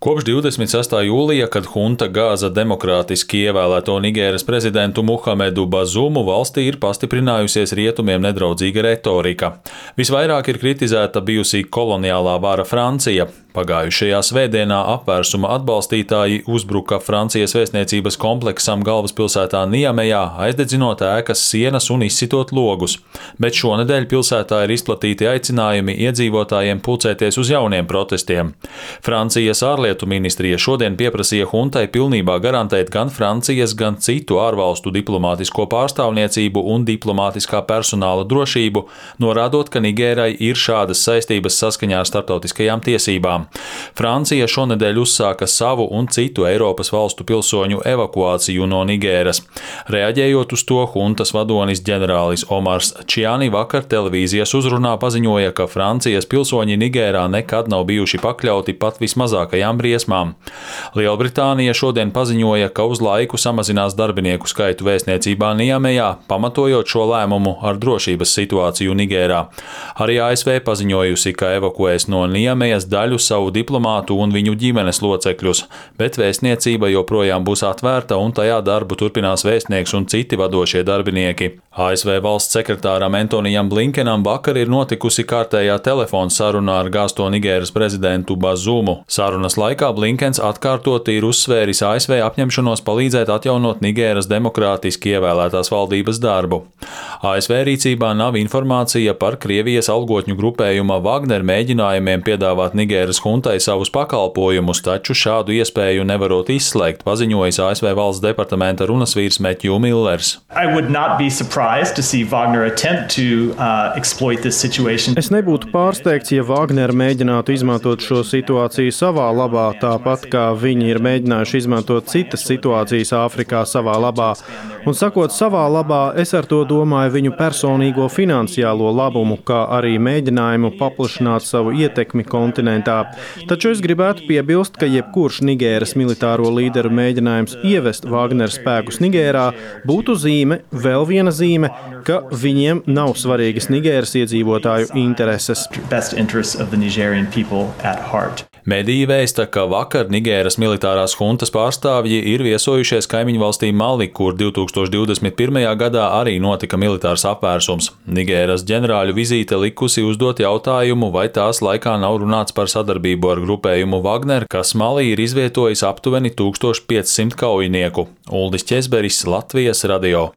Kopš 26. jūlija, kad hunta gāza demokrātiski ievēlēto Nigēras prezidentu Muhamedu Bazumu, valstī ir pastiprinājusies rietumiem nedraudzīga retorika. Visvairāk ir kritizēta bijusī koloniālā vara Francija. Pagājušajā svētdienā apvērsuma atbalstītāji uzbruka Francijas vēstniecības kompleksam galvaspilsētā Niamejā, aizdedzinot ēkas sienas un izsitot logus. Bet šonedēļ pilsētā ir izplatīti aicinājumi iedzīvotājiem pulcēties uz jauniem protestiem. Francijas ārlietu ministrija šodien pieprasīja huntai pilnībā garantēt gan Francijas, gan citu ārvalstu diplomātisko pārstāvniecību un diplomātiskā personāla drošību, norādot, ka Nigērai ir šādas saistības saskaņā ar starptautiskajām tiesībām. Francija šonedēļ uzsāka savu un citu Eiropas valstu pilsoņu evakuāciju no Nigēras. Reaģējot uz to, huntas vadonis ģenerālis Omars Čiani vakar televīzijas uzrunā paziņoja, ka Francijas pilsoņi Nigērā nekad nav bijuši pakļauti pat vismazākajām briesmām. Lielbritānija šodien paziņoja, ka uz laiku samazinās darbinieku skaitu vēstniecībā Niamejā, pamatojot šo lēmumu ar drošības situāciju Nigērā. Arī ASV paziņojusi, ka evakuēs no Niamejas daļu savu diplomātu un viņu ģimenes locekļus, bet vēstniecība joprojām būs atvērta un tajā darbu turpinās vēstnieks un citi vadošie darbinieki. ASV valsts sekretāram Antonijam Blinkenam vakar ir notikusi kārtējā telefona saruna ar gāzto Nigēras prezidentu Bazumu. Sarunas laikā Blinkens atkārtoti ir uzsvēris ASV apņemšanos palīdzēt atjaunot Nigēras demokrātiski ievēlētās valdības darbu. ASV rīcībā nav informācija par Krievijas algotņu grupējuma Wagner mēģinājumiem piedāvāt Nigēras huntai savus pakalpojumus, taču šādu iespēju nevarot izslēgt, paziņojis ASV valsts departamenta runasvīrs Matthew Millers. Es nebūtu pārsteigts, ja Wagner mēģinātu izmantot šo situāciju savā labā, tāpat kā viņi ir mēģinājuši izmantot citas situācijas Āfrikā savā labā. Un sakot savā labā, es ar to domāju viņu personīgo finansiālo labumu, kā arī mēģinājumu paplašināt savu ietekmi kontinentā. Taču es gribētu piebilst, ka jebkurš Nigēras militāro līderu mēģinājums ievest Wagner spēkus Nigērā būtu zīme, vēl viena zīme, ka viņiem nav svarīgas Nigēras iedzīvotāju intereses. Mediji vēsta, ka vakar Nigēras militārās huntas pārstāvji ir viesojušies kaimiņu valstī Mali, kur 2021. gadā arī notika militārs apvērsums. Nigēras ģenerāļu vizīte likusi uzdot jautājumu, vai tās laikā nav runāts par sadarbību ar grupējumu Wagner, kas Malī ir izvietojis aptuveni 1500 kaujinieku. Uldis Ķezberis, Latvijas radio.